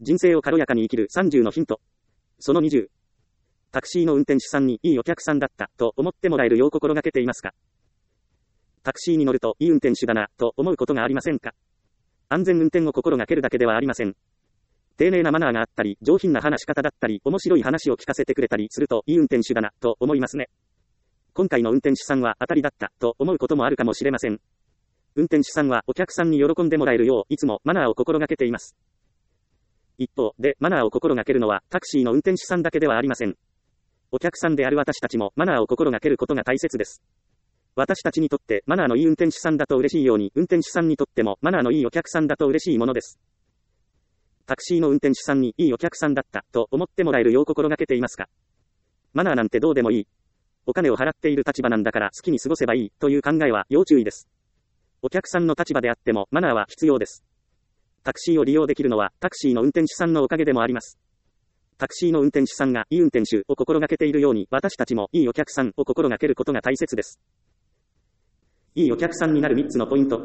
人生を軽やかに生きる30のヒント。その20。タクシーの運転手さんにいいお客さんだったと思ってもらえるよう心がけていますか？タクシーに乗るといい運転手だなと思うことがありませんか？安全運転を心がけるだけではありません。丁寧なマナーがあったり、上品な話し方だったり、面白い話を聞かせてくれたりするといい運転手だなと思いますね。今回の運転手さんは当たりだったと思うこともあるかもしれません。運転手さんはお客さんに喜んでもらえるよういつもマナーを心がけています。一方でマナーを心がけるのはタクシーの運転手さんだけではありません。お客さんである私たちもマナーを心がけることが大切です。私たちにとってマナーのいい運転手さんだと嬉しいように、運転手さんにとってもマナーのいいお客さんだと嬉しいものです。タクシーの運転手さんにいいお客さんだったと思ってもらえるよう心がけていますか？マナーなんてどうでもいい。お金を払っている立場なんだから好きに過ごせばいいという考えは要注意です。お客さんの立場であってもマナーは必要です。タクシーを利用できるのはタクシーの運転手さんのおかげでもあります。タクシーの運転手さんがいい運転手を心がけているように、私たちもいいお客さんを心がけることが大切です。いいお客さんになる3つのポイント。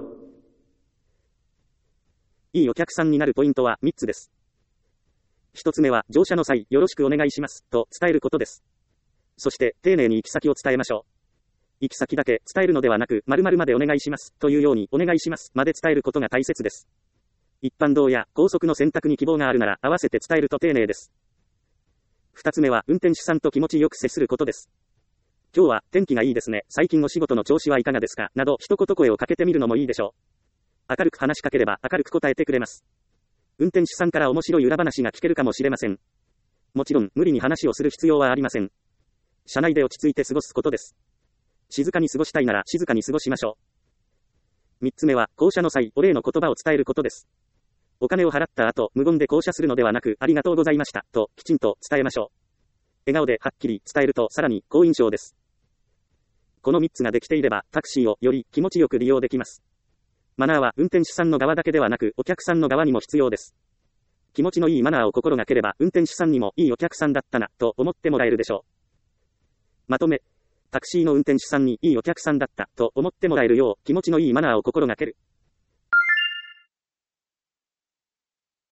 いいお客さんになるポイントは3つです。1つ目は乗車の際、よろしくお願いしますと伝えることです。そして丁寧に行き先を伝えましょう。行き先だけ伝えるのではなく、〇〇までお願いしますというように、お願いしますまで伝えることが大切です。一般道や高速の選択に希望があるなら合わせて伝えると丁寧です。2つ目は運転手さんと気持ちよく接することです。今日は天気がいいですね。最近お仕事の調子はいかがですかなど一言声をかけてみるのもいいでしょう。明るく話しかければ明るく答えてくれます。運転手さんから面白い裏話が聞けるかもしれません。もちろん無理に話をする必要はありません。車内で落ち着いて過ごすことです。静かに過ごしたいなら静かに過ごしましょう。3つ目は降車の際、お礼の言葉を伝えることです。お金を払った後、無言で降車するのではなく、ありがとうございましたときちんと伝えましょう。笑顔ではっきり伝えるとさらに好印象です。この3つができていればタクシーをより気持ちよく利用できます。マナーは運転手さんの側だけではなく、お客さんの側にも必要です。気持ちのいいマナーを心がければ、運転手さんにもいいお客さんだったなと思ってもらえるでしょう。まとめ、タクシーの運転手さんにいいお客さんだったと思ってもらえるよう気持ちのいいマナーを心がける。